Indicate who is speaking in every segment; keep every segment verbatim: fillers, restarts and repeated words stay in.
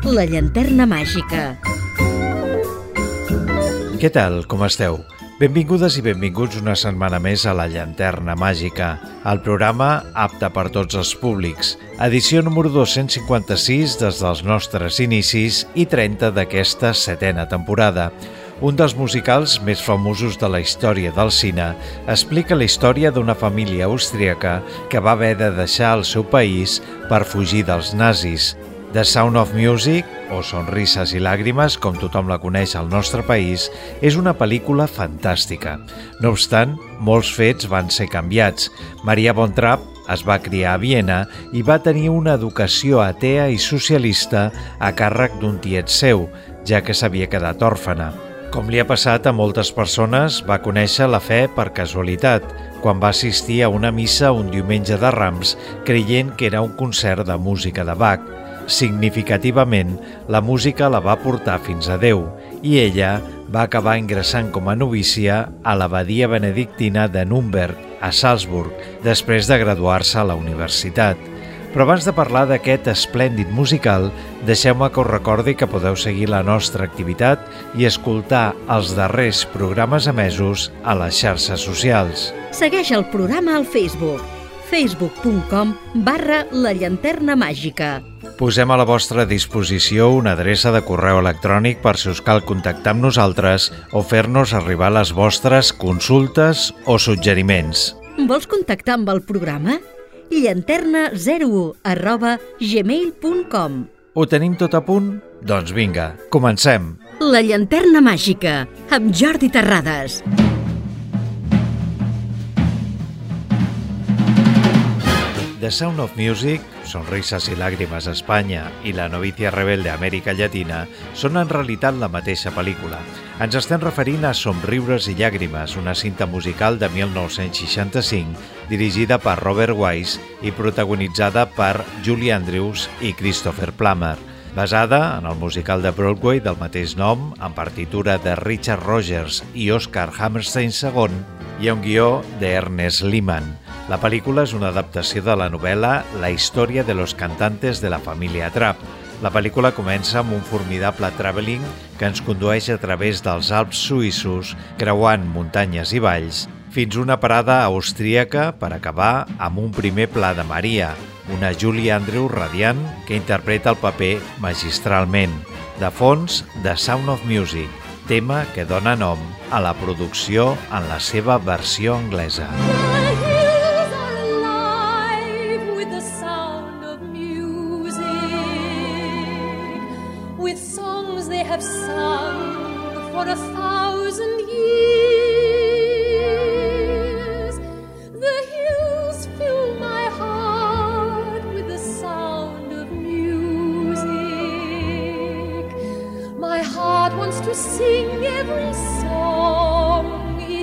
Speaker 1: La llanterna màgica.
Speaker 2: Què tal, com esteu? Benvingudes i benvinguts una setmana més a La llanterna màgica, el programa apte per tots els públics. Edició número dos-cents cinquanta-sis des dels nostres inicis i trenta d'aquesta setena temporada. Un dels musicals més famosos de la història del cine explica la història d'una família austríaca que va haver de deixar el seu país per fugir dels nazis. The Sound of Music, o Sonrises i Làgrimes, com tothom la coneix al nostre país, és una pel·lícula fantàstica. No obstant, molts fets van ser canviats. Maria von Trapp es va criar a Viena i va tenir una educació atea i socialista a càrrec d'un tiet seu, ja que s'havia quedat òrfena. Com li ha passat a moltes persones, va conèixer la fe per casualitat, quan va assistir a una missa un diumenge de Rams, creient que era un concert de música de Bach. Significativament, la música la va portar fins a Déu i ella va acabar ingressant com a novícia a l'abadia benedictina de Nürnberg, a Salzburg, després de graduar-se a la universitat. Però abans de parlar d'aquest esplèndid musical, deixeu-me que us recordi que podeu seguir la nostra activitat i escoltar els darrers programes emesos a les xarxes socials.
Speaker 1: Segueix el programa al Facebook, facebook punt com barra la llanterna màgica.
Speaker 2: Posem a la vostra disposició una adreça de correu electrònic per si us cal contactar amb nosaltres o fer-nos arribar les vostres consultes o suggeriments.
Speaker 1: Vols contactar amb el programa? llanterna zero u arroba gmail punt com.
Speaker 2: Ho tenim tot a punt? Doncs vinga, comencem!
Speaker 1: La llanterna màgica, amb Jordi Terrades.
Speaker 2: The Sound of Music, Sonrises i Làgrimes a Espanya i La novicia rebelde a Amèrica Llatina són en realitat la mateixa pel·lícula. Ens estem referint a Somriures i llàgrimes, una cinta musical de mil nou-cents seixanta-cinc dirigida per Robert Wise i protagonitzada per Julie Andrews i Christopher Plummer. Basada en el musical de Broadway del mateix nom, amb partitura de Richard Rogers i Oscar Hammerstein segon, i un guió d'Ernest Lehman. La pel·lícula és una adaptació de la novel·la La història de los cantantes de la família Trapp. La pel·lícula comença amb un formidable travelling que ens condueix a través dels Alps suïssos, creuant muntanyes i valls, fins una parada austríaca per acabar amb un primer pla de Maria, una Julie Andrews radiant que interpreta el paper magistralment. De fons, The Sound of Music, tema que dona nom a la producció en la seva versió anglesa.
Speaker 3: Have sung for a thousand years. The hills fill my heart with the sound of music. My heart wants to sing every song it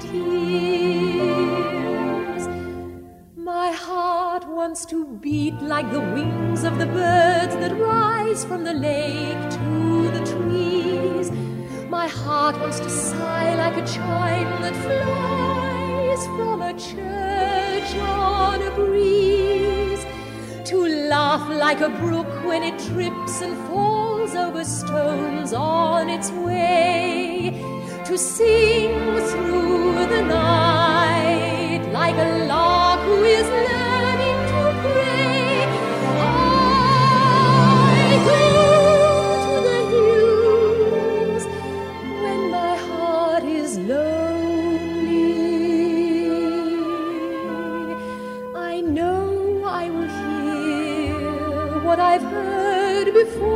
Speaker 3: hears. My heart wants to beat like the wings of the birds that rise from the lake to the trees. My heart wants to sigh like a chime that flies from a church on a breeze, to laugh like a brook when it trips and falls over stones on its way, to sing through the night like a lark who is learning to pray. I go what I've heard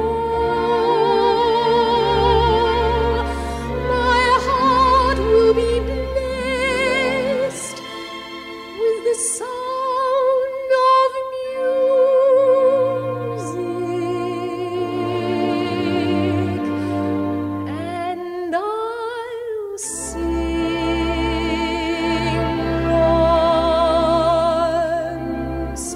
Speaker 3: before. My heart will be blessed with the sound of music, and I'll sing once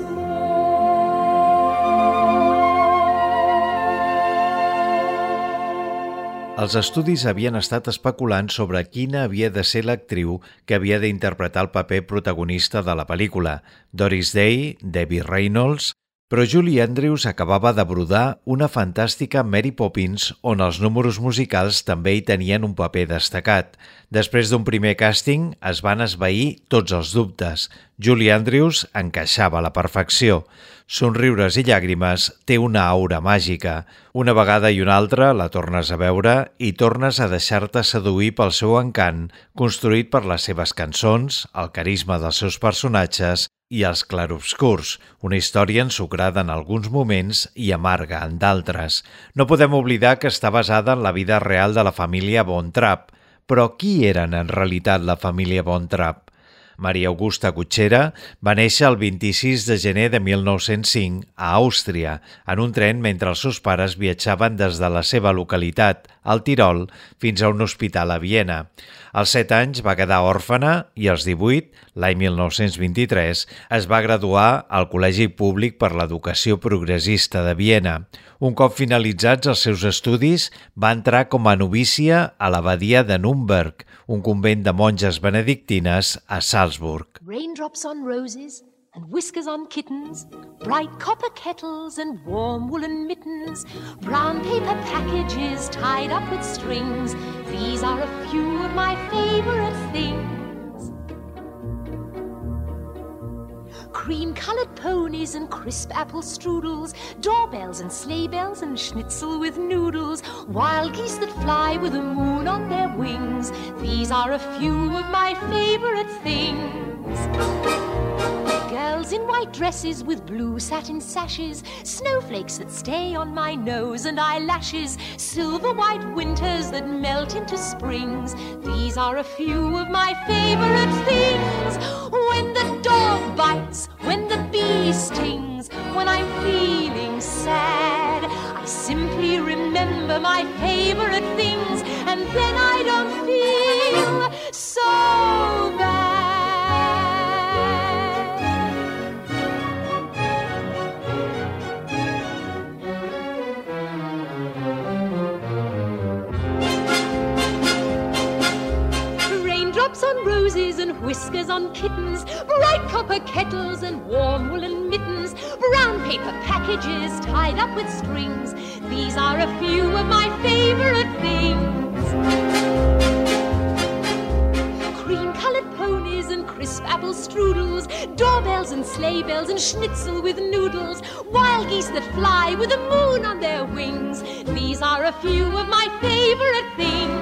Speaker 2: Els estudis havien estat especulant sobre quina havia de ser l'actriu que havia d'interpretar el paper protagonista de la pel·lícula. Doris Day, Debbie Reynolds, Però Julie Andrews acabava de brodar una fantàstica Mary Poppins on els números musicals també hi tenien un paper destacat. Després d'un primer càsting es van esvair tots els dubtes. Julie Andrews encaixava a la perfecció. Somriures i llàgrimes té una aura màgica. Una vegada i una altra la tornes a veure i tornes a deixar-te seduir pel seu encant, construït per les seves cançons, el carisma dels seus personatges i els clarobscurs, una història ensucrada en alguns moments i amarga en d'altres. No podem oblidar que està basada en la vida real de la família Von Trapp. Però qui eren en realitat la família Von Trapp? Maria Augusta Kutxera va néixer el vint-i-sis de gener de mil nou-cents cinc a Àustria, en un tren mentre els seus pares viatjaven des de la seva localitat, al Tirol, fins a un hospital a Viena. Als set anys va quedar òrfena i als divuit, l'any mil nou-cents vint-i-tres, es va graduar al Col·legi Públic per l'Educació Progressista de Viena. Un cop finalitzats els seus estudis, va entrar com a novícia a l'abadia de Nürnberg, un convent de monges benedictines a Salzburg.
Speaker 3: Raindrops on roses and whiskers on kittens, bright copper kettles and warm woolen mittens, brown paper packages tied up with strings. These are a few of my favorite things. Cream-colored ponies and crisp apple strudels, doorbells and sleigh bells and schnitzel with noodles, wild geese that fly with the moon on their wings. These are a few of my favorite things. Girls in white dresses with blue satin sashes, snowflakes that stay on my nose and eyelashes, silver white winters that melt into springs. These are a few of my favorite things. When the dog bites, when the bee stings, when I'm feeling sad, I simply remember my favorite things, and then I don't feel so bad. On roses and whiskers on kittens, bright copper kettles and warm woolen mittens, brown paper packages tied up with strings. These are a few of my favorite things. Cream-colored ponies and crisp apple strudels, doorbells and sleigh bells and schnitzel with noodles, wild geese that fly with the moon on their wings. These are a few of my favorite things.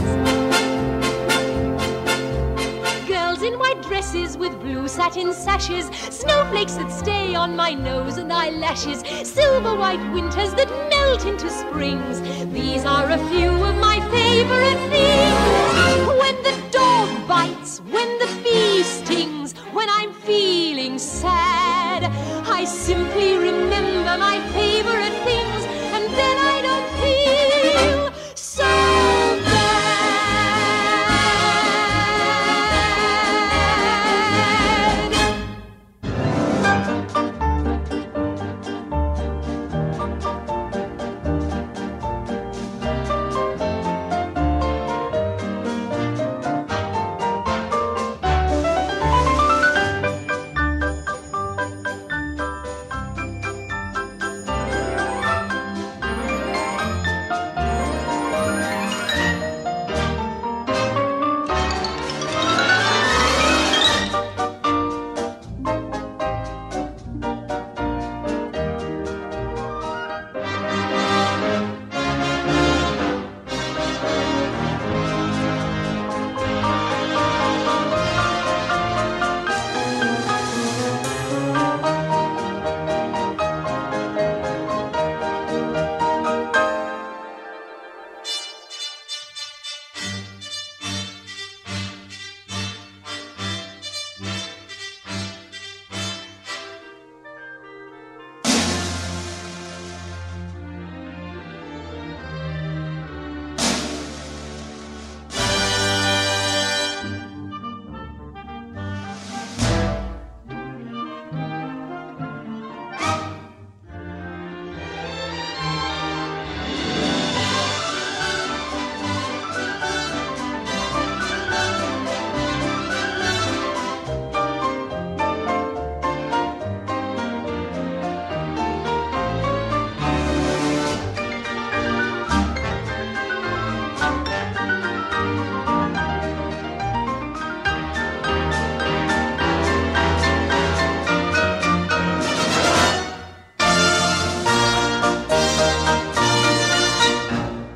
Speaker 3: Girls in white dresses with blue satin sashes, snowflakes that stay on my nose and eyelashes, silver white winters that melt into springs. These are a few of my favorite things. When the dog bites, when the bee stings, when I'm feeling sad, I simply remember my favorite things, and then I don't feel so bad.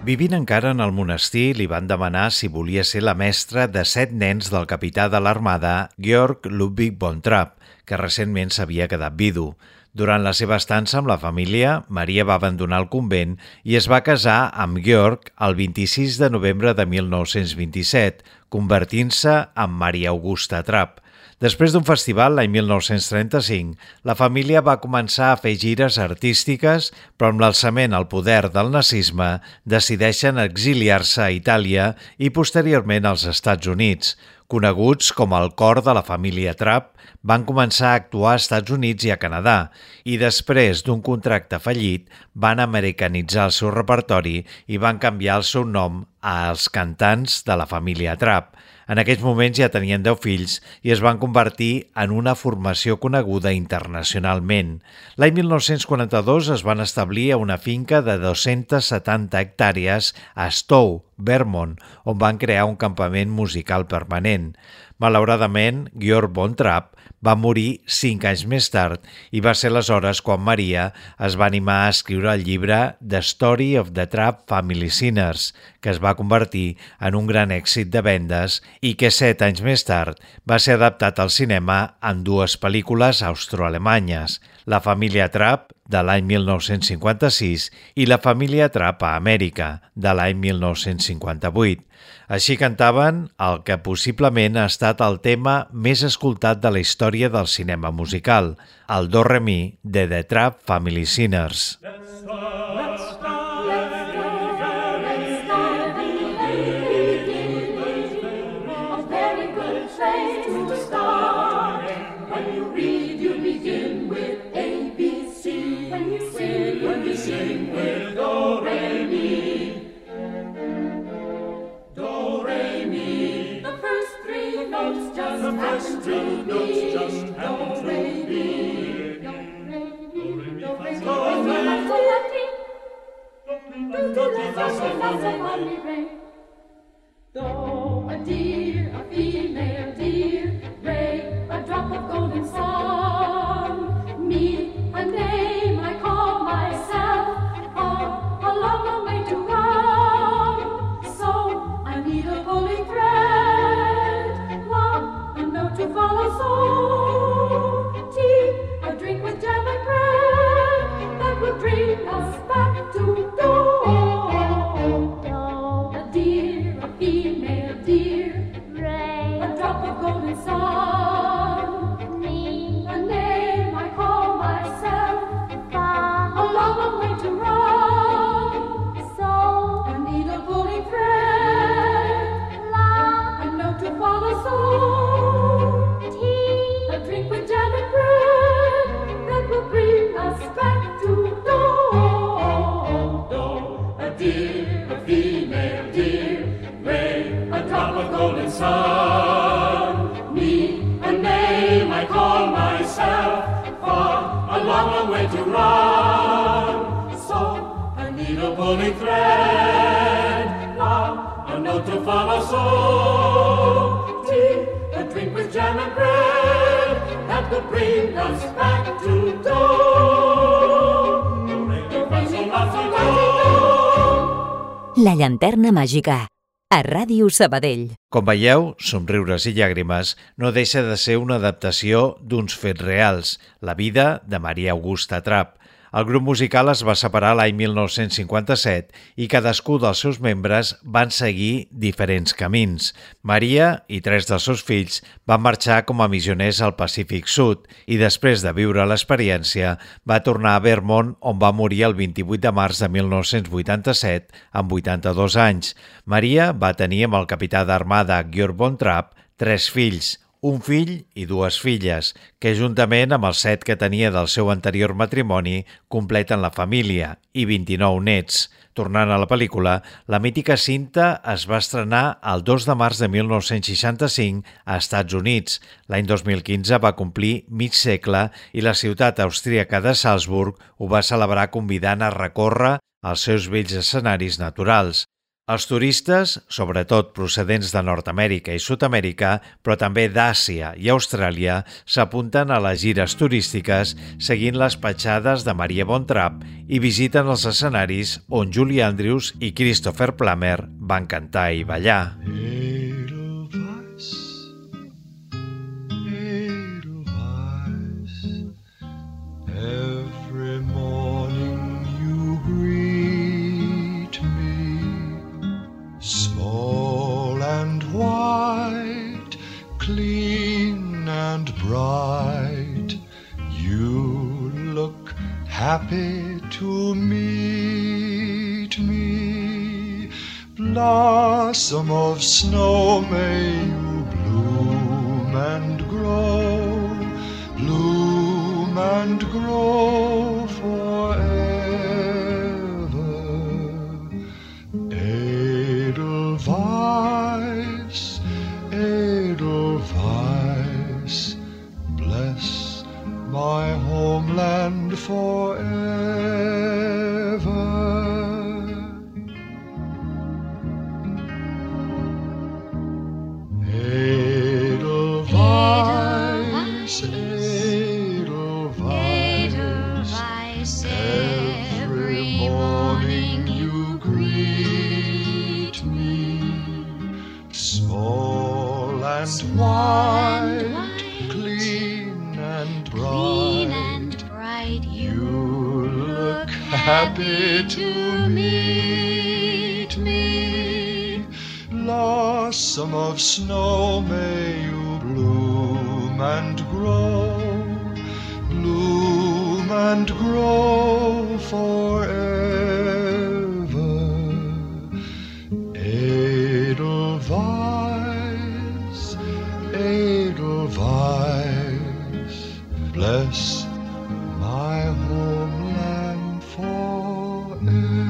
Speaker 2: Vivint encara en el monestir, li van demanar si volia ser la mestra de set nens del capità de l'armada Georg Ludwig von Trapp, que recentment s'havia quedat vidu. Durant la seva estança amb la família, Maria va abandonar el convent i es va casar amb Georg el vint-i-sis de novembre de mil nou-cents vint-i-set, convertint-se en Maria Augusta Trapp. Després d'un festival, l'any mil nou-cents trenta-cinc, la família va començar a fer gires artístiques, però amb l'alçament al poder del nazisme decideixen exiliar-se a Itàlia i posteriorment als Estats Units. Coneguts com el cor de la família Trapp, van començar a actuar als Estats Units i a Canadà i després d'un contracte fallit van americanitzar el seu repertori i van canviar el seu nom a Els Cantants de la família Trapp. En aquells moments ja tenien deu fills i es van convertir en una formació coneguda internacionalment. L'any mil nou-cents quaranta-dos es van establir a una finca de dues-centes setanta hectàrees a Stowe, Vermont, on van crear un campament musical permanent. Malauradament, Georg von Trapp va morir cinc anys més tard i va ser aleshores quan Maria es va animar a escriure el llibre The Story of the Trapp Family Singers, que es va convertir en un gran èxit de vendes i que set anys més tard va ser adaptat al cinema en dues pel·lícules austroalemanyes, La família Trapp, de l'any mil nou-cents cinquanta-sis, i La família Trapp a Amèrica, de l'any mil nou-cents cinquanta-vuit. Així cantaven el que possiblement ha estat el tema més escoltat de la història del cinema musical, el Do-Re-Mi de The Trapp Family Singers.
Speaker 3: Do, a deer, a female deer, Ray, a drop of golden sun. Me, a name I call myself, oh, a long, long way to run. So I need a pulling thread, love, a note to follow. So tea, a drink with jam and bread, that will bring us back to do. Son, me, a name I call myself, far, a long, long way to run. So I need a pulling thread, love, a note to follow. So tea, a drink with jam and bread, that will bring us back to do.
Speaker 1: La llanterna màgica, a Ràdio Sabadell.
Speaker 2: Com veieu, Somriures i llàgrimes no deixa de ser una adaptació d'uns fets reals, la vida de Maria Augusta Trapp. El grup musical es va separar l'any mil nou-cents cinquanta-set i cadascú dels seus membres van seguir diferents camins. Maria i tres dels seus fills van marxar com a missioners al Pacífic Sud i després de viure l'experiència va tornar a Vermont, on va morir el vint-i-vuit de març de mil nou-cents vuitanta-set amb vuitanta-dos anys. Maria va tenir amb el capità d'armada Georg von Trapp tres fills, un fill i dues filles, que juntament amb els set que tenia del seu anterior matrimoni completen la família, i vint-i-nou nets. Tornant a la pel·lícula, la mítica cinta es va estrenar el dos de març de mil nou-cents seixanta-cinc a Estats Units. L'any dos mil quinze va complir mig segle i la ciutat austríaca de Salzburg ho va celebrar convidant a recórrer els seus bells escenaris naturals. Els turistes, sobretot procedents de Nord-Amèrica i Sud-amèrica, però també d'Àsia i Austràlia, s'apunten a les gires turístiques seguint les petjades de Maria Von Trapp i visiten els escenaris on Julie Andrews i Christopher Plummer van cantar i ballar.
Speaker 4: Edelweiss, Edelweiss, every morning you greet me, small and white, clean and bright, you look happy to meet me. Blossom of snow, may you bloom and grow, bloom and grow forever. Edelweiss, Edelweiss, bless my homeland forever. Edelweiss, Edelweiss, every morning you greet me, small and white, clean and bright, you look happy to meet me. Blossom of snow, may you bloom and grow, bloom and grow forever. Edelweiss, Edelweiss, bless my homeland forever.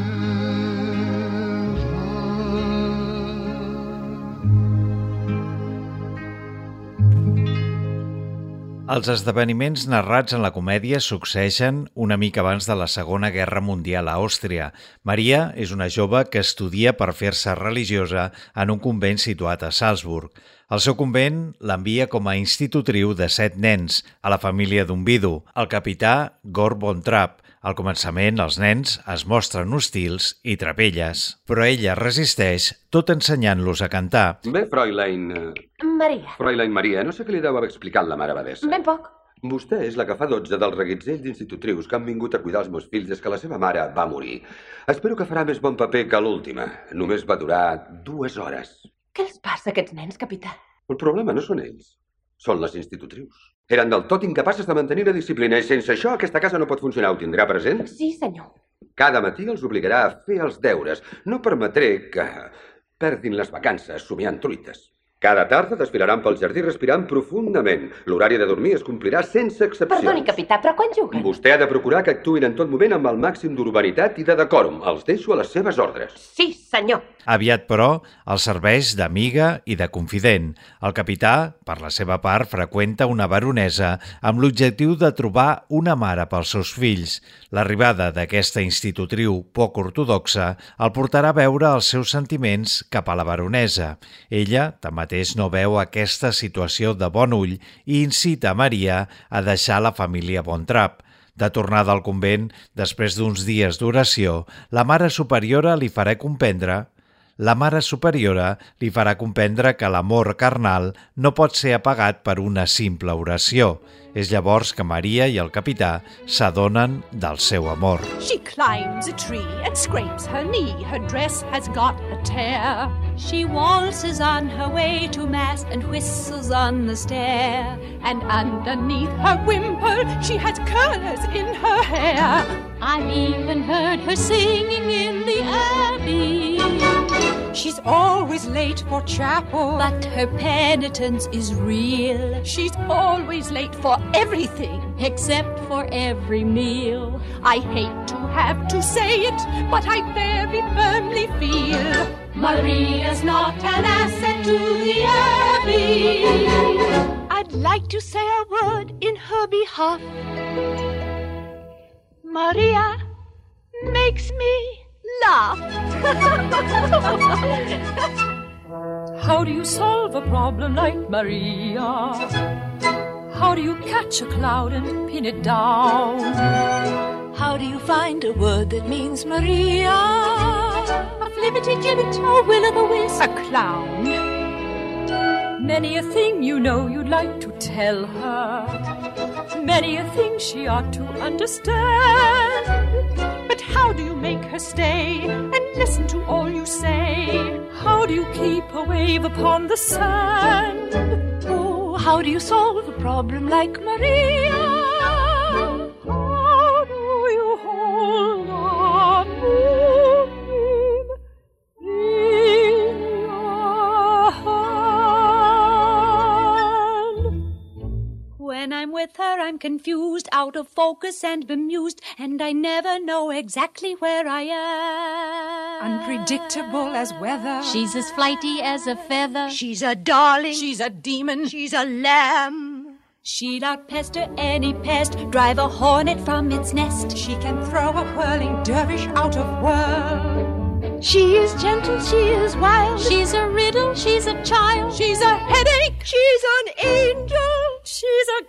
Speaker 2: Els esdeveniments narrats en la comèdia succeeixen una mica abans de la Segona Guerra Mundial a Àustria. Maria és una jove que estudia per fer-se religiosa en un convent situat a Salzburg. El seu convent l'envia com a institutriu de set nens, a la família d'un vidu, el capità Gord Von Trapp. Al començament, els nens es mostren hostils i trapelles, però ella resisteix, tot ensenyant-los a cantar.
Speaker 5: Bé, Fräulein...
Speaker 6: Maria.
Speaker 5: Fräulein Maria, no sé què li deu haver explicat la mare abadessa.
Speaker 6: Ben poc.
Speaker 5: Vostè és la que fa dotze dels reguitzells d'institutrius que han vingut a cuidar els meus fills des que la seva mare va morir. Espero que farà més bon paper que l'última. Només va durar dues hores.
Speaker 6: Què els passa a aquests nens, capità?
Speaker 5: El problema no són ells, són les institutrius. Eren del tot incapaces de mantenir la disciplina i sense això aquesta casa no pot funcionar. Ho tindrà present?
Speaker 6: Sí, senyor.
Speaker 5: Cada matí els obligarà a fer els deures. No permetré que perdin les vacances somiant truites. Cada tarda desfilaran pel jardí respirant profundament. L'horari de dormir es complirà sense excepcions.
Speaker 6: Perdoni, capità, però quan juguen?
Speaker 5: Vostè ha de procurar que actuïn en tot moment amb el màxim d'urbanitat i de decòrum. Els deixo a les seves ordres.
Speaker 6: Sí, senyor.
Speaker 2: Aviat, però, els serveix d'amiga i de confident. El capità, per la seva part, freqüenta una baronesa amb l'objectiu de trobar una mare pels seus fills. L'arribada d'aquesta institutriu poc ortodoxa el portarà a veure els seus sentiments cap a la baronesa. Ella, tanmateix, no veu aquesta situació de bon ull i incita a Maria a deixar la família Von Trapp. De tornada al convent, després d'uns dies d'oració, la Mare Superiora li farà comprendre La Mare Superiora li farà comprendre que l'amor carnal no pot ser apagat per una simple oració. És llavors que Maria i el capità s'adonen del seu amor.
Speaker 7: She climbs a tree and scrapes her knee. Her dress has got a tear. She waltzes on her way to mass and whistles on the stair. And underneath her wimple she has curlers in her hair. I've even heard her singing in the abbey. She's always late for chapel, but her penitence is real. She's always late for everything, except for every meal. I hate to have to say it, but I very firmly feel Maria's not an asset to the Abbey. I'd like to say a word in her behalf. Maria makes me laugh.
Speaker 3: How do you solve a problem like Maria? How do you catch a cloud and pin it down?
Speaker 7: How do you find a word that means Maria?
Speaker 3: A flibbity-gibbet, a will-o'-the-wisp,
Speaker 7: A clown.
Speaker 3: many a thing you know you'd like to tell her. Many a thing she ought to understand.
Speaker 7: But how do you make her stay and listen to all you say?
Speaker 3: How do you keep a wave upon the sand?
Speaker 7: Oh, how do you solve a problem like Maria?
Speaker 3: How do you hold a moonbeam in your hand?
Speaker 7: When I'm with her, I'm confused, out of focus and bemused, and I never know exactly where I am.
Speaker 3: Unpredictable as weather.
Speaker 7: She's as flighty as a feather.
Speaker 8: She's a darling.
Speaker 7: She's a demon.
Speaker 8: She's a lamb.
Speaker 7: She'd outpester any pest, drive a hornet from its nest.
Speaker 3: She can throw a whirling dervish out of world.
Speaker 8: She is gentle, she is wild.
Speaker 7: She's a riddle, she's a child.
Speaker 3: She's a headache.
Speaker 8: She's an angel.
Speaker 3: She's a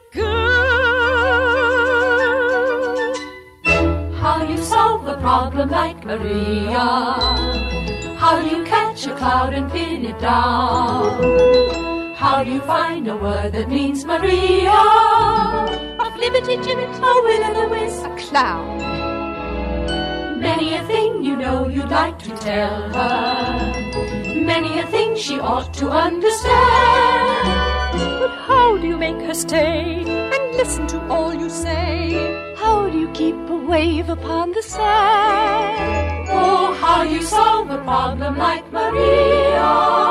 Speaker 3: girl.
Speaker 7: How do you solve a problem like Maria? How do you catch a cloud and pin it down? How do you find a word that means Maria? A flibbity-gibbet, a will-o'-the-wisp,
Speaker 3: A clown.
Speaker 7: many a thing you know you'd like to tell her. Many a thing she ought to understand.
Speaker 3: But how do you make her stay and listen to all you say?
Speaker 7: How do you keep a wave upon the sand? Oh, how do you solve a problem like Maria?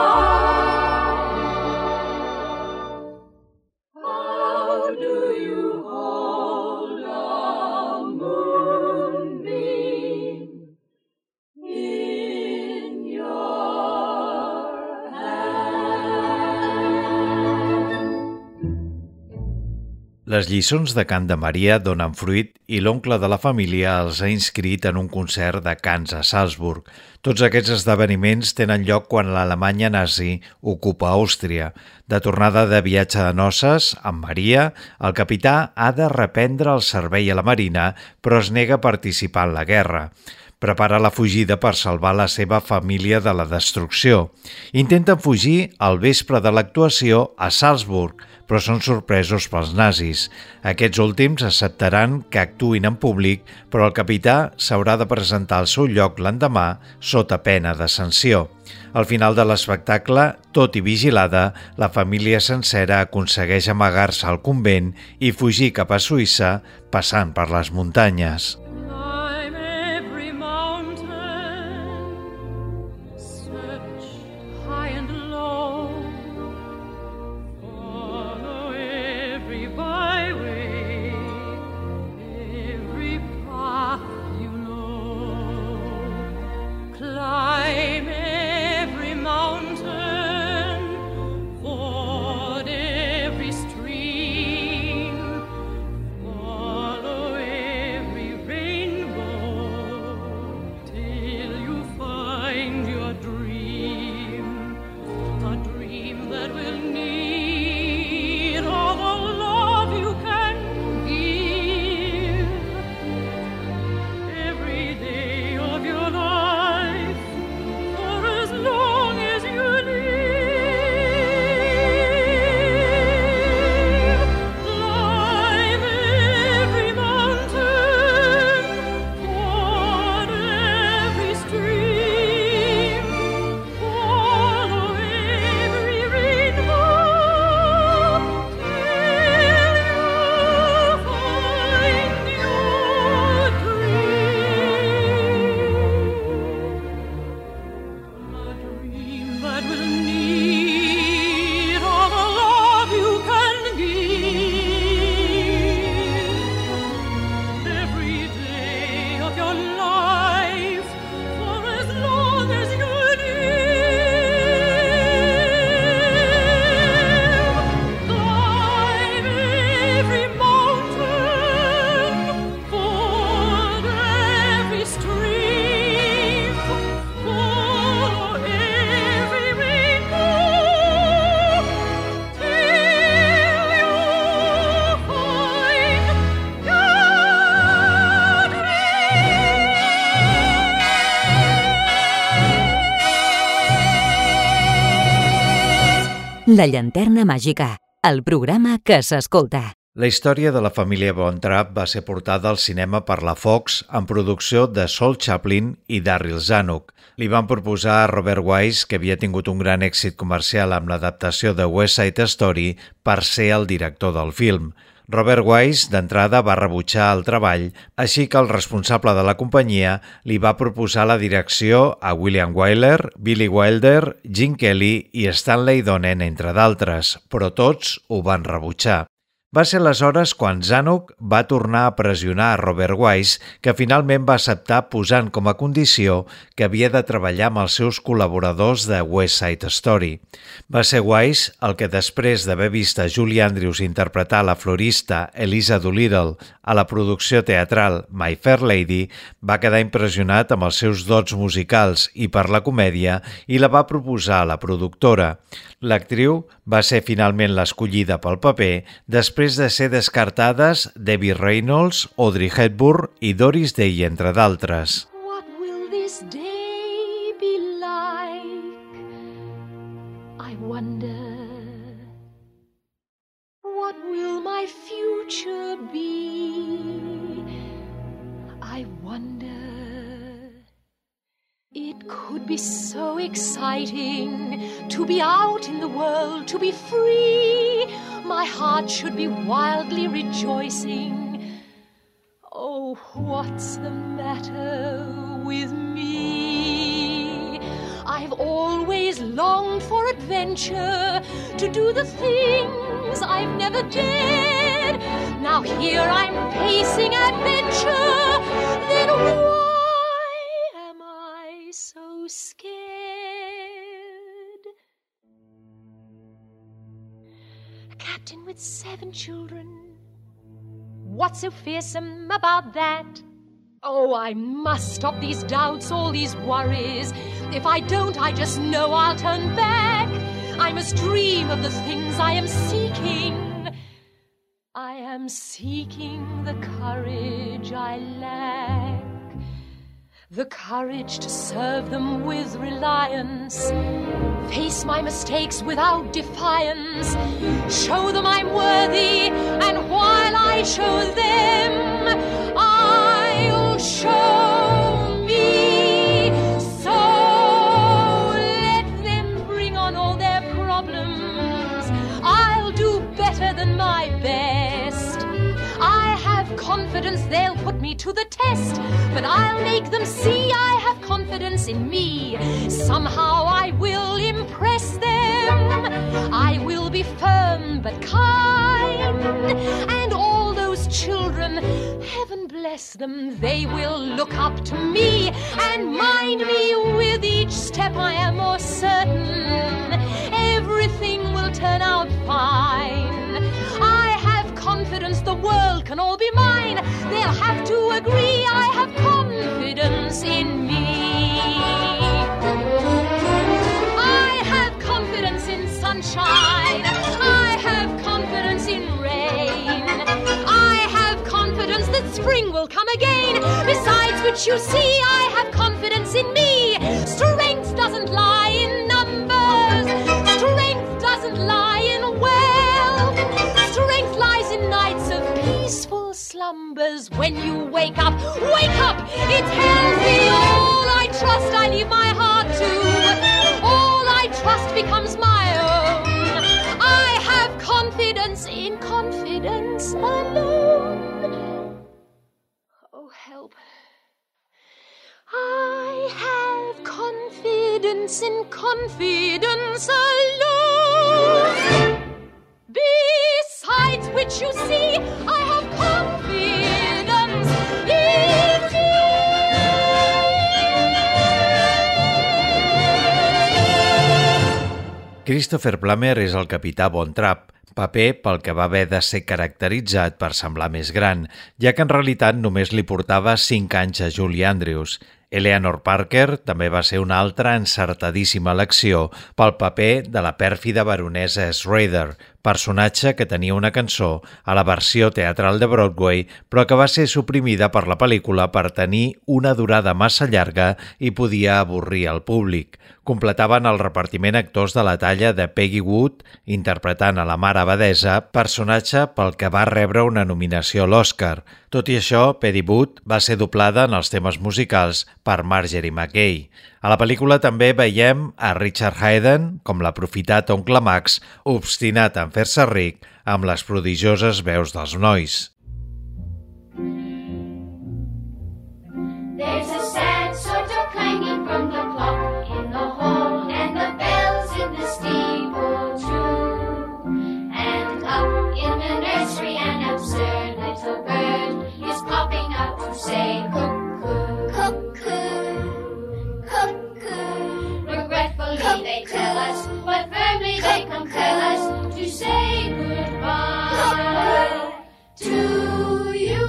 Speaker 7: How do you hold a moonbeam in your
Speaker 2: Les lliçons de cant de Maria donen fruit i l'oncle de la família els ha inscrit en un concert de cants a Salzburg. Tots aquests esdeveniments tenen lloc quan l'Alemanya nazi ocupa Àustria. De tornada de viatge de noces, amb Maria, el capità ha de reprendre el servei a la Marina, però es nega a participar en la guerra. Prepara la fugida per salvar la seva família de la destrucció. Intenten fugir al vespre de l'actuació a Salzburg, però són sorpresos pels nazis. Aquests últims acceptaran que actuïn en públic, però el capità s'haurà de presentar al seu lloc l'endemà sota pena de sanció. Al final de l'espectacle, tot i vigilada, la família sencera aconsegueix amagar-se al convent i fugir cap a Suïssa, passant per les muntanyes.
Speaker 3: Follow every
Speaker 1: La llanterna màgica, el programa que s'escolta.
Speaker 2: La història de la família Von Trapp va ser portada al cinema per la Fox en producció de Saul Chaplin i Darryl Zanuck. Li van proposar a Robert Wise, que havia tingut un gran èxit comercial amb l'adaptació de West Side Story, per ser el director del film. Robert Wise, d'entrada, va rebutjar el treball, així que el responsable de la companyia li va proposar la direcció a William Wyler, Billy Wilder, Gene Kelly i Stanley Donen, entre d'altres, però tots ho van rebutjar. Va ser aleshores quan Zanuck va tornar a pressionar a Robert Wise, que finalment va acceptar posant com a condició que havia de treballar amb els seus col·laboradors de West Side Story. Va ser Wise el que, després d'haver vist a Julie Andrews interpretar la florista Eliza Doolittle a la producció teatral My Fair Lady, va quedar impressionat amb els seus dots musicals i per la comèdia i la va proposar a la productora. L'actriu va ser finalment l'escollida pel paper després de ser descartades Debbie Reynolds, Audrey Hepburn i Doris Day, entre d'altres.
Speaker 3: What will this day be like? I wonder. What will my future be? I wonder. It could be so exciting to be out in the world, to be free. My heart should be wildly rejoicing. Oh, what's the matter with me? I've always longed for adventure, to do the things I've never dared. Now here I'm facing adventure, then why am I so scared? A captain with seven children. What's so fearsome about that? Oh, I must stop these doubts, all these worries. If I don't, I just know I'll turn back. I must dream of the things I am seeking. I am seeking the courage I lack. The courage to serve them with reliance. Face my mistakes without defiance. Show them I'm worthy, and while I show them, I'll show me. So let them bring on all their problems. I'll do better than my best. I have confidence they'll put me to the test, but I'll make them see I have confidence in me. Somehow I will impress them. I will be firm but kind, and all those children, heaven bless them, they will look up to me and mind me with each step. I am more certain everything will turn out fine. I have confidence the world can all be mine. They'll have to agree I have confidence in me. I have confidence in sunshine. I have confidence in rain. I have confidence that spring will come again. Besides which, you see, I have confidence in me. Strength doesn't lie in numbers. Strength doesn't lie in wealth. Strength lies in nights of peaceful slumbers. When you wake up, wake up! It's healthy. All I trust, I leave my heart to. All I trust becomes my own. I have confidence in confidence alone. Oh, help. I have confidence in confidence alone. Besides which, you see, I have confidence in me.
Speaker 2: Christopher Plummer és el capità Von Trapp, paper pel que va haver de ser caracteritzat per semblar més gran, ja que en realitat només li portava cinc anys a Julie Andrews. Eleanor Parker també va ser una altra encertadíssima elecció pel paper de la pèrfida baronesa Schrader, personatge que tenia una cançó a la versió teatral de Broadway, però que va ser suprimida per la pel·lícula per tenir una durada massa llarga i podia avorrir al públic. Completaven el repartiment actors de la talla de Peggy Wood, interpretant a la mare abadesa, personatge pel que va rebre una nominació a l'Oscar. Tot i això, Peggy Wood va ser doblada en els temes musicals per Marjorie McGay. A la pel·lícula també veiem a Richard Haydn com l'aprofitat oncle Max, obstinat en fer-se ric amb les prodigioses veus dels nois.
Speaker 9: There's a sad sort of clanging from the clock in the hall, and the bells in the steeple too. And up in the nursery an absurd little bird is popping out to say cuckoo, cuckoo, cuckoo. Regretfully cuckoo. They tell us, but firmly they compel us to say goodbye to you.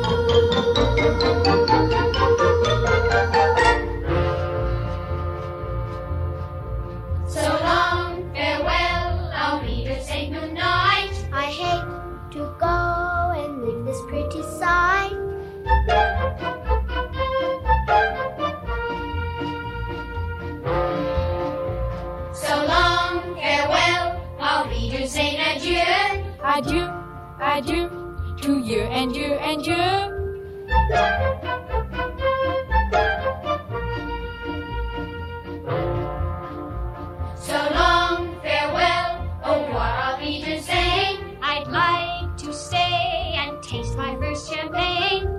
Speaker 9: So long, farewell, our readers say good night. I hate to go and leave this pretty sight. So long, farewell, our readers say adieu.
Speaker 7: Adieu, adieu, to you and you and you.
Speaker 9: So long, farewell, au revoir, our readers say.
Speaker 7: I'd like to stay and taste my first champagne.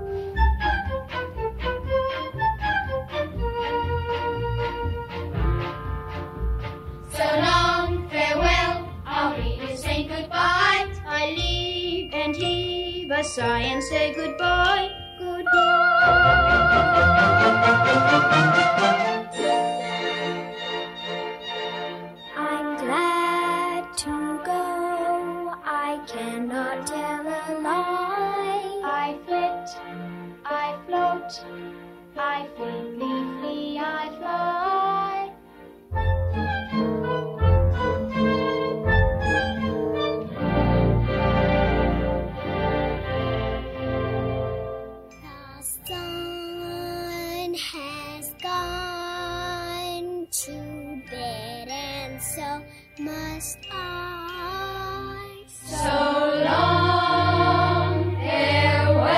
Speaker 9: So long, farewell, our readers say goodbye.
Speaker 8: I leave and heave a sigh and say goodbye, goodbye.
Speaker 9: I'm glad to go, I cannot tell a lie.
Speaker 8: I flit, I float, I fleetly flee, I fly.
Speaker 9: The sun has gone to bed, and so must I. So long, farewell,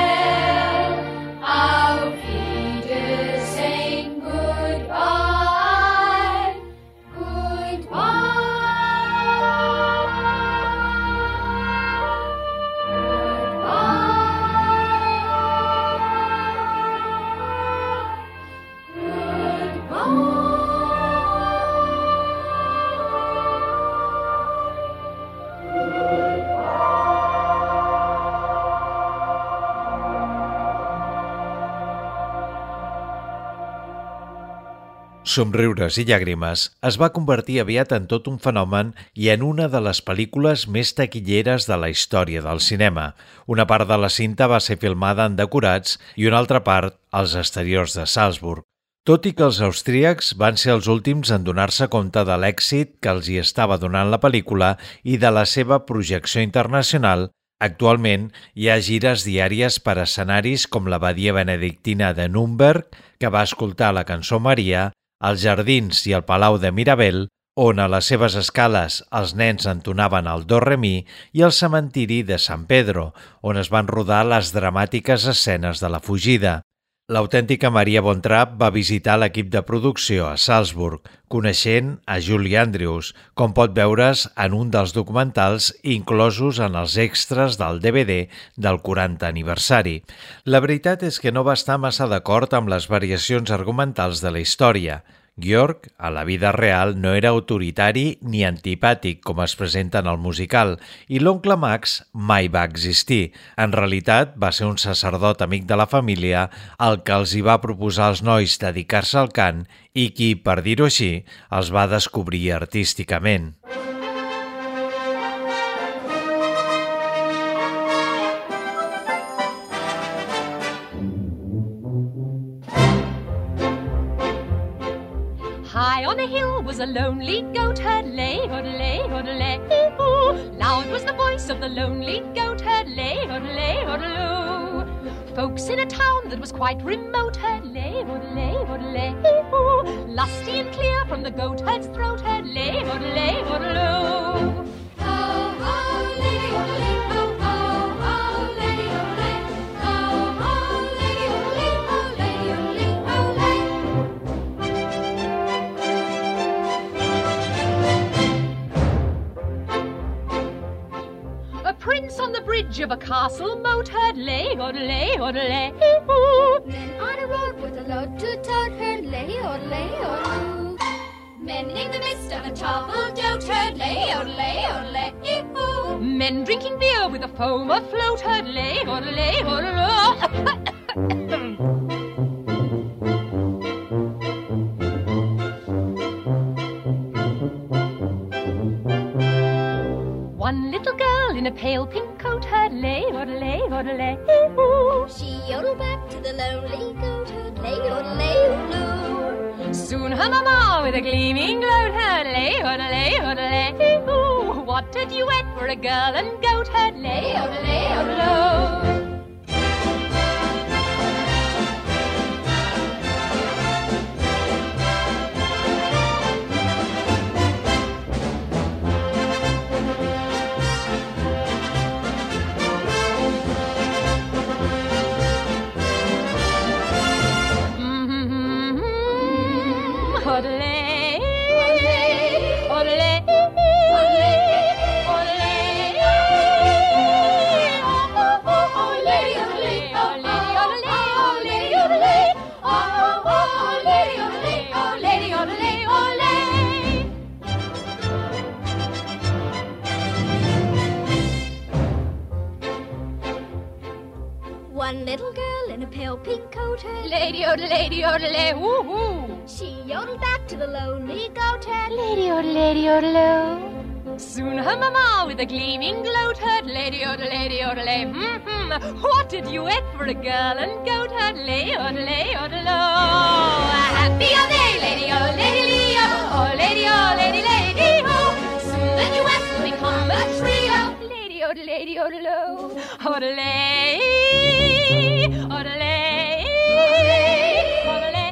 Speaker 9: our readers saying goodbye, goodbye,
Speaker 2: Somriures i llàgrimes es va convertir aviat en tot un fenomen i en una de les pel·lícules més taquilleres de la història del cinema. Una part de la cinta va ser filmada en decorats i una altra part als exteriors de Salzburg. Tot i que els austríacs van ser els últims en donar-se compte de l'èxit que els hi estava donant la pel·lícula i de la seva projecció internacional, actualment hi ha gires diàries per escenaris com l'abadia benedictina de Nürnberg, que va escoltar la cançó Maria, als jardins i al Palau de Mirabel, on a les seves escales els nens entonaven el do-re-mi, i al cementiri de San Pedro, on es van rodar les dramàtiques escenes de la fugida. L'autèntica Maria von Trapp va visitar l'equip de producció a Salzburg, coneixent a Julie Andrews, com pot veure's en un dels documentals inclosos en els extras del D V D del quaranta aniversari. La veritat és que no va estar massa d'acord amb les variacions argumentals de la història. Georg, a la vida real, no era autoritari ni antipàtic, com es presenta en el musical, i l'oncle Max mai va existir. En realitat, va ser un sacerdot amic de la família el que els hi va proposar als nois dedicar-se al cant i qui, per dir-ho així, els va descobrir artísticament.
Speaker 7: High on a hill was a lonely goat herd, lay, hodelay, hodelay, hee-hoo, Loud was the voice of the lonely goat herd, lay-odelay, odeloo. Folks in a town that was quite remote heard, lay-odelay, odelay, ooh. Lusty and clear from the goat herd's throat heard, lay-odelay, odeloo.
Speaker 9: Oh, oh, lady-odelay, oh, oh, oh, lady-odelay. Oh, oh, lady-odelay, oh, lady-odelay,
Speaker 7: oh, lay. A prince on the bridge of a castle moat heard, lay-odelay, odelay, ooh.
Speaker 8: Men on a road with a load to tote heard, lay-odelay, odeloo. Men in the midst of a toppled dote heard, lay-odelay, odelay, ooh.
Speaker 7: Men drinking beer with a foam afloat heard, lay-odelay, odeloo. One little girl in a pale pink coat heard, lay-odelay, odelay, ooh.
Speaker 8: She yodeled back to the lonely goat herd, lay-odelay, odeloo.
Speaker 7: Soon her mama with a gleaming gloat heard, lay-odelay, odelay, ooh. What a duet for a girl and goat heard, lay-odelay, odeloo. Odelay, odelay, odelay, oh, oh, oh, oh, lady, odelay, oh, lady, odelay, oh, lady, odelay, oh, oh, oh, lady, odelay, oh, lady, odelay, odelay.
Speaker 8: One little girl in a pale pink coat heard,
Speaker 7: Lady, odelay, lady, odelay, woo-hoo.
Speaker 8: she yodeled back to the lonely goat herd,
Speaker 7: Lady, odelay, lady, odelay. Soon her mama with a gleaming gloat heard, lady, odelay, lady, odelay, hmm-hmm. What a duet for a girl and goat heard, lady, odelay, odelay. Happy all day, lady, oh, lady, leo, oh, lady, oh, lady, lady, ho. Soon the duet will become a trio, lady, odelay, lady, odelay, odelay, odelay, odelay,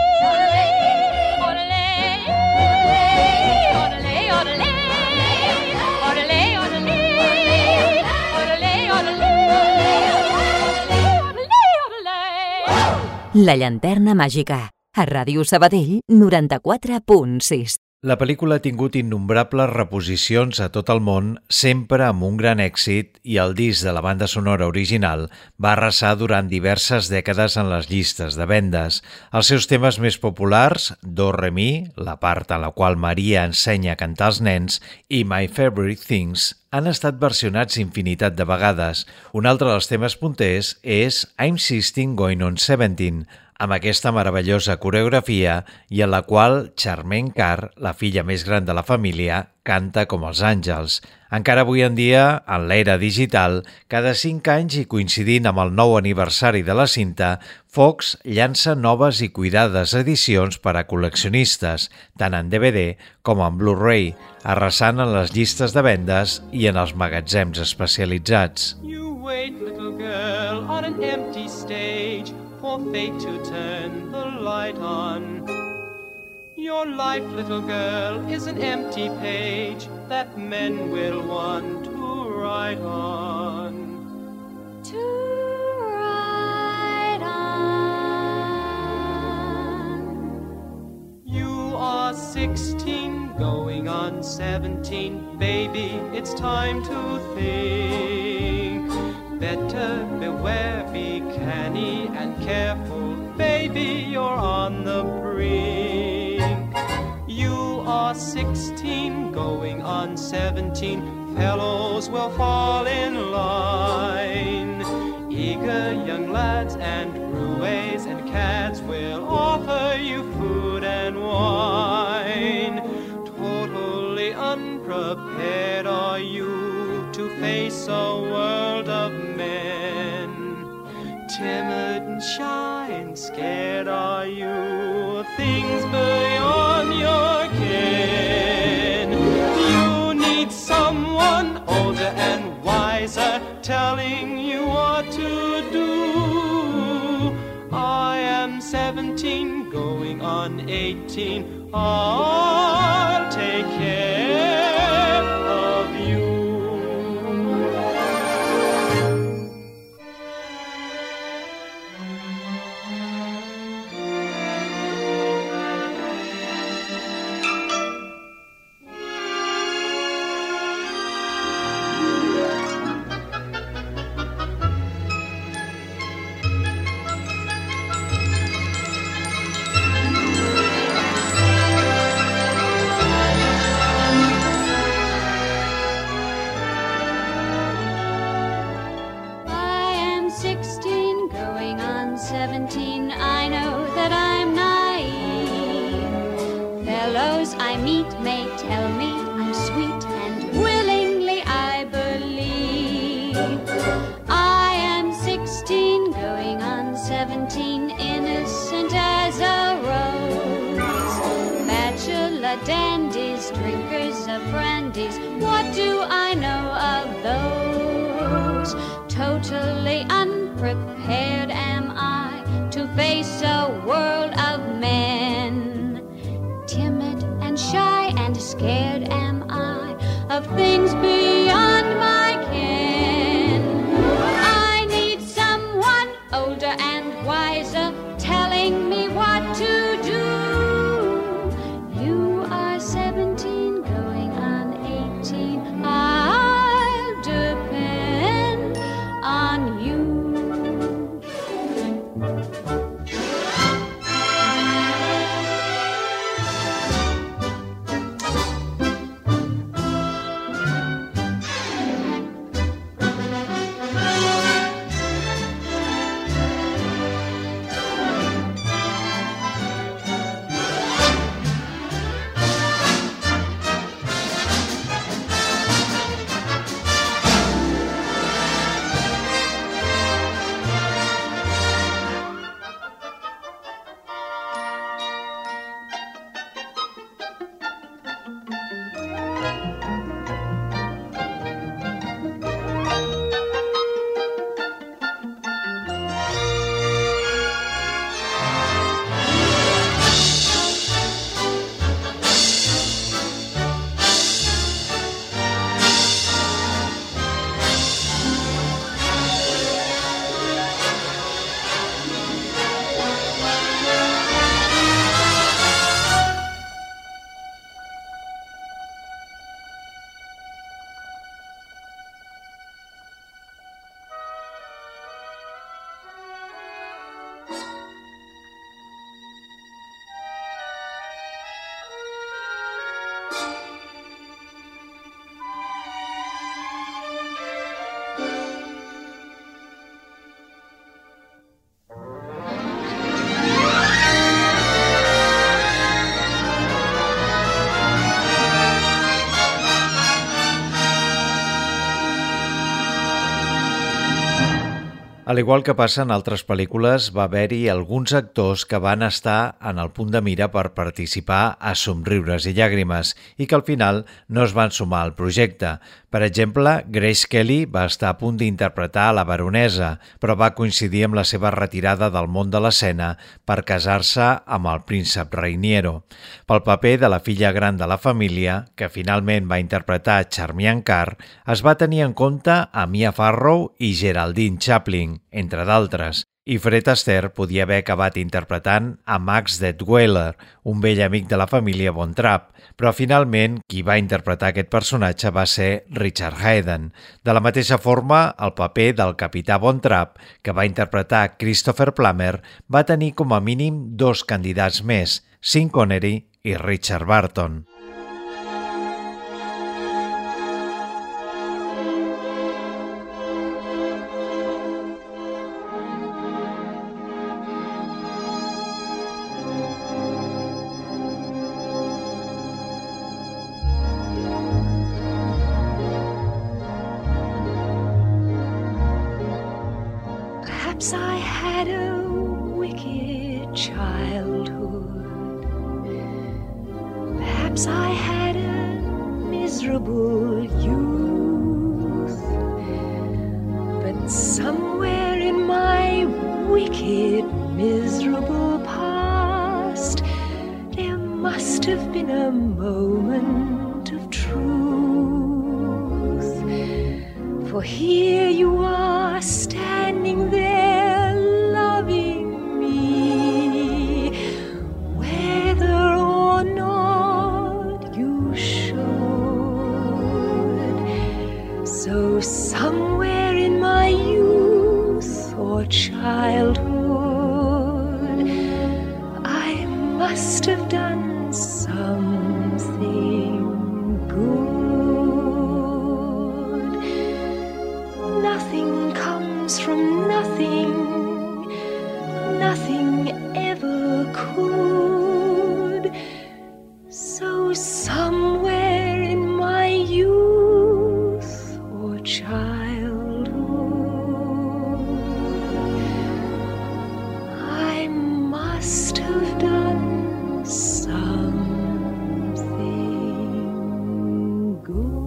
Speaker 1: La llanterna màgica, a Ràdio Sabadell noranta-quatre punt sis.
Speaker 2: La pel·lícula ha tingut innombrables reposicions a tot el món, sempre amb un gran èxit, i el disc de la banda sonora original va arrasar durant diverses dècades en les llistes de vendes. Els seus temes més populars, Do Re Mi, la part en la qual Maria ensenya a cantar als nens, i My Favorite Things, han estat versionats infinitat de vegades. Un altre dels temes punters és I'm sixteen Going on seventeen, amb aquesta meravellosa coreografia i en la qual Charmaine Carr, la filla més gran de la família, canta com els àngels. Encara avui en dia, en l'era digital, cada cinc anys i coincidint amb el nou aniversari de la cinta, Fox llança noves i cuidades edicions per a col·leccionistes, tant en D V D com en Blu-ray, arrasant en les llistes de vendes i en els magatzems especialitzats.
Speaker 10: You wait, little girl, on an empty stage, for fate to turn the light on. Your life, little girl, is an empty page that men will want to write on.
Speaker 8: to ride on.
Speaker 10: You are sixteen, going on seventeen. Baby, it's time to think. Better beware, be canny and careful. Baby, you're on the brink. You are sixteen, going on seventeen. Fellows will fall in line. Eager young lads and roués and cads will offer you food and wine. Totally unprepared are you to face a world of men. Timid and shy and scared are you, things beyond your ken. You need someone telling you what to do. I am seventeen, going on eighteen. I'll take care of you.
Speaker 11: seventeen, I know that I'm naive. Fellows I meet may tell me I'm sweet, and willingly I believe. I am sixteen, going on seventeen, innocent as a rose. Bachelor dandies, drinkers of brandies, what do I know of those? Totally unprepared am I to face a world of men. Timid and shy and scared am I of things beyond my ken. I need someone older and wiser telling me what to do. You are seventeen, going on eighteen. I'll depend on you.
Speaker 2: Al igual que passa en altres pel·lícules, va haver-hi alguns actors que van estar en el punt de mira per participar a Somriures i llàgrimes i que al final no es van sumar al projecte. Per exemple, Grace Kelly va estar a punt d'interpretar a la baronesa, però va coincidir amb la seva retirada del món de l'escena per casar-se amb el príncep Rainiero. Pel paper de la filla gran de la família, que finalment va interpretar Charmian Carr, es va tenir en compte a Mia Farrow i Geraldine Chaplin, entre d'altres, i Fred Astaire podia haver acabat interpretant a Max Detweiler, un vell amic de la família Von Trapp, però finalment qui va interpretar aquest personatge va ser Richard Haydn. De la mateixa forma, el paper del capità Von Trapp, que va interpretar Christopher Plummer, va tenir com a mínim dos candidats més, Sean Connery i Richard Burton.
Speaker 3: Perhaps I had a wicked childhood. Perhaps I had a miserable youth. Somewhere in my wicked, miserable past, there must have been a moment of truth. For here you are, standing there, loving me, whether or not you should. So somewhere in my youth or childhood, I must have done something good. Nothing comes from nothing, nothing ever could. So somewhere in my youth or childhood, I must have done something good.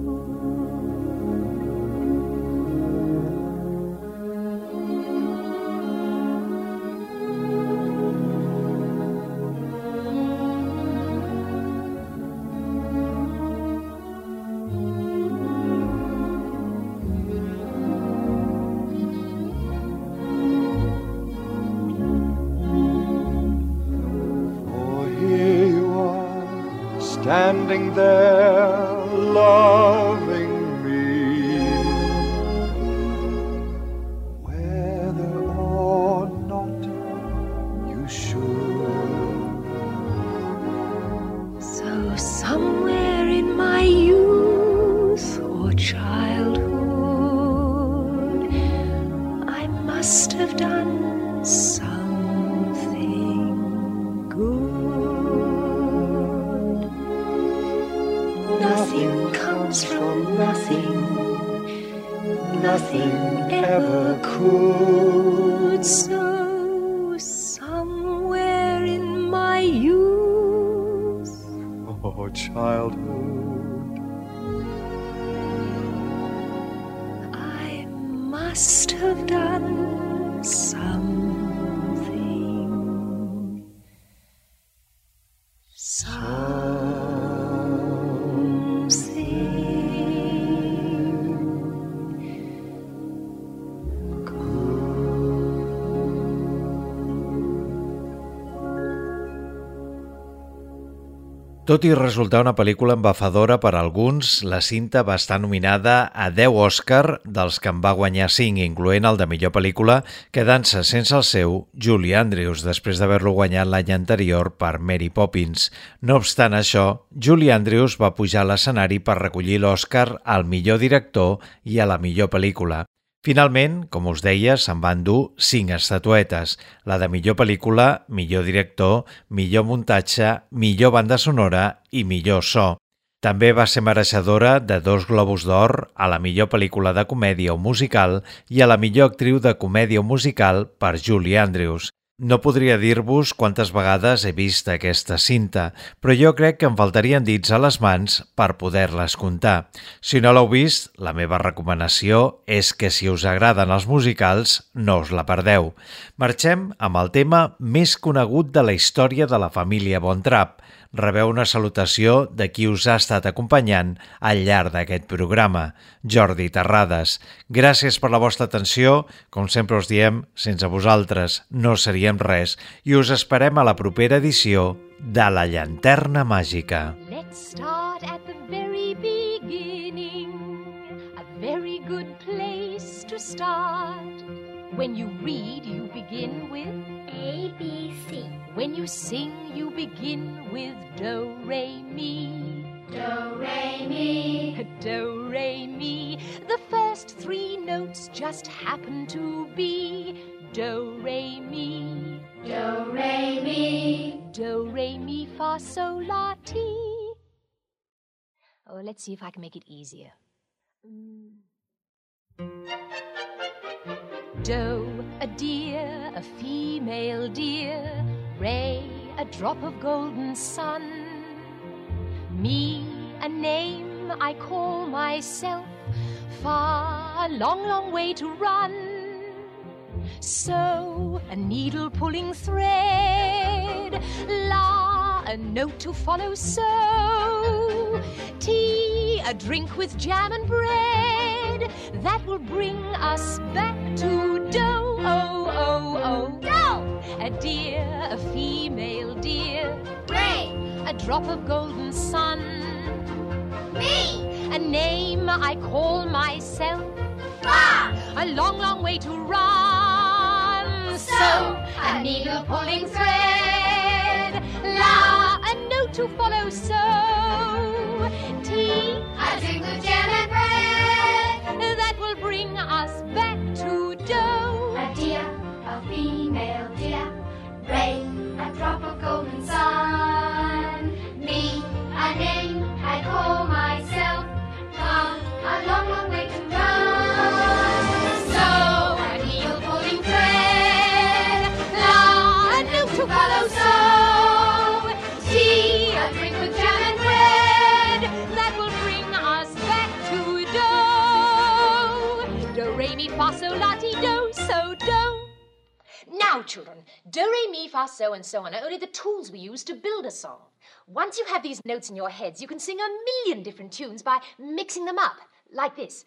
Speaker 4: Standing there, loving me, whether or not you should.
Speaker 3: So somewhere in my youth or childhood, I must have done something good. Nothing comes from nothing, nothing ever could. So somewhere in my youth
Speaker 4: or childhood,
Speaker 3: I must have done something. Something.
Speaker 2: Tot i resultar una pel·lícula embafadora per a alguns, la cinta va estar nominada a deu Òscar, dels que en va guanyar cinc, incloent el de millor pel·lícula, quedant-se sense el seu Julie Andrews, després d'haver-lo guanyat l'any anterior per Mary Poppins. No obstant això, Julie Andrews va pujar a l'escenari per recollir l'Òscar al millor director i a la millor pel·lícula. Finalment, com us deia, se'n van dur cinc estatuetes, la de millor pel·lícula, millor director, millor muntatge, millor banda sonora i millor so. També va ser mereixedora de dos Globus d'Or a la millor pel·lícula de comèdia o musical i a la millor actriu de comèdia o musical per Julie Andrews. No podria dir-vos quantes vegades he vist aquesta cinta, però jo crec que em faltarien dits a les mans per poder-les comptar. Si no l'heu vist, la meva recomanació és que si us agraden els musicals, no us la perdeu. Marxem amb el tema més conegut de la història de la família Von Trapp. Rebeu una salutació de qui us ha estat acompanyant al llarg d'aquest programa, Jordi Terrades. Gràcies per la vostra atenció. Com sempre us diem, sense vosaltres no seríem res i us esperem a la propera edició de La Llanterna Màgica.
Speaker 7: Let's start at the very beginning. A very good place to start. When you read, you begin with
Speaker 9: A, B, C.
Speaker 7: When you sing, you begin with do, re, mi.
Speaker 9: Do, re, mi.
Speaker 7: Do, re, mi. The first three notes just happen to be do, re, mi.
Speaker 9: Do, re, mi.
Speaker 7: Do, re, mi, fa, sol, la, ti. Oh, let's see if I can make it easier. Do, a deer, a female deer. Re, a drop of golden sun. Mi, a name I call myself.
Speaker 3: far, a long, long way to run. So, a needle pulling thread. La, a note to follow. So, tea, a drink with jam and bread. That will bring us back to dough. Oh, oh, oh.
Speaker 8: Dough.
Speaker 3: A deer, a female deer.
Speaker 8: Ray.
Speaker 3: A drop of golden sun.
Speaker 8: Me.
Speaker 3: A name I call myself.
Speaker 8: Ba.
Speaker 3: A long, long way to run.
Speaker 8: So, a needle pulling thread.
Speaker 3: La, a note to follow. So, tea,
Speaker 8: a drink with jam and bread.
Speaker 3: that will bring us back to dough.
Speaker 8: A deer, a female deer. Ray, a drop of golden sun. Me, a name I call myself. Come, a long, long way to run. So, a needle pulling thread.
Speaker 3: La, a note to follow. So, tea,
Speaker 8: A drink with jam and bread.
Speaker 3: that will bring us back to dough. Do, re, mi, fa, sol, la, ti, do, so, do.
Speaker 6: Now, children, do, re, mi, fa, so, and so on are only the tools we use to build a song. Once you have these notes in your heads, you can sing a million different tunes by mixing them up, like this.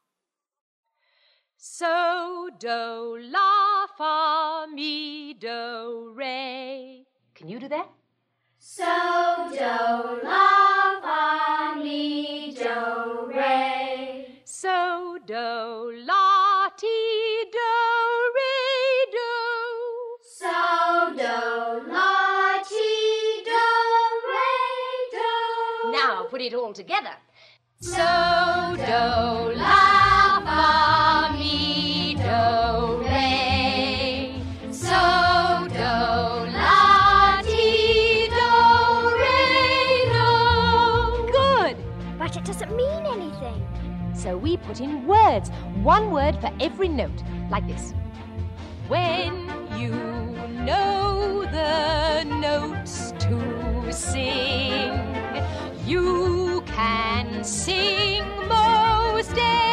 Speaker 3: So, do, la, fa, mi, do, re.
Speaker 6: Can you do that?
Speaker 8: So, do, la, fa, mi, do, re.
Speaker 3: So, do, la, ti, do, re, do.
Speaker 8: So, do, la, ti, do, re, do.
Speaker 6: Now, put it all together.
Speaker 3: So, do, la, fa, mi, do, re. So, do, la, ti, do, re, do. Good.
Speaker 11: But it doesn't mean anything.
Speaker 6: So we put in words, one word for every note, like this.
Speaker 3: When you know the notes to sing, you can sing most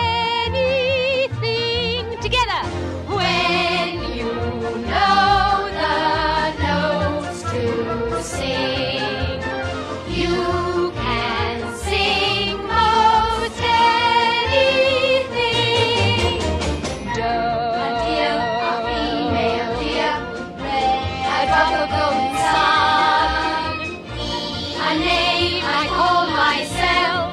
Speaker 3: anything together. When you know the notes to sing, you can sing most anything. Do,
Speaker 8: A deer, a female deer. Ray, a drop of golden sun. Me,
Speaker 3: a name I call myself.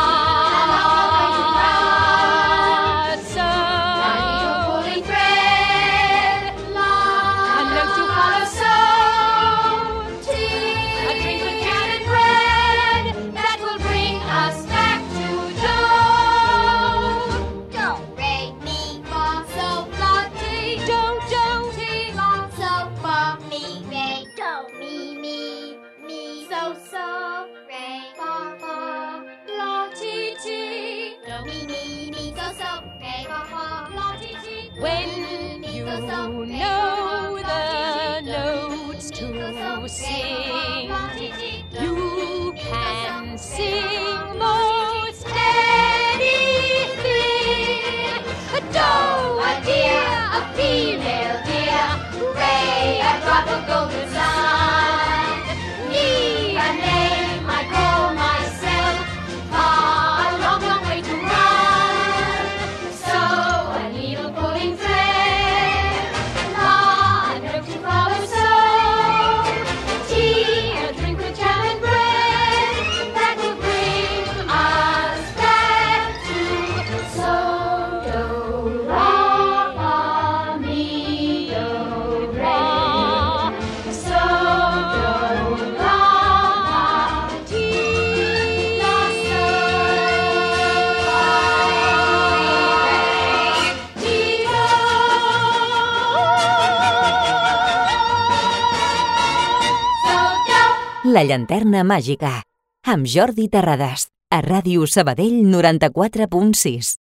Speaker 3: So,
Speaker 8: a needle pulling thread. La,
Speaker 3: a note to follow. So,
Speaker 8: tea,
Speaker 3: a drink with jam and bread that will bring us back to dough.
Speaker 8: do, re, mi, fa, sol, la, ti.
Speaker 3: Do, do,
Speaker 8: Ti, la, so, fa, mi, re, do, mi, mi, mi, so, so, re, fa, fa, la, ti, ti. Do, mi, mi, mi, so, so, re, fa, fa, la, ti, ti.
Speaker 3: when you know the notes to sing, you can sing most anything. A doe, a deer, a female deer,
Speaker 8: Ray, a drop of golden sun.
Speaker 3: me,
Speaker 8: A name I call myself.
Speaker 3: a long, long way to run.
Speaker 8: So, a needle pulling thread. La, a note to follow. So, tea, a drink with jam and bread. That will bring us back to. So, do, la, fa, mi, do, re. So, do, la, ti, la, so, fa, ti, do. So, do.
Speaker 1: La llanterna màgica, amb Jordi Terrades, a Ràdio Sabadell noranta-quatre punt sis.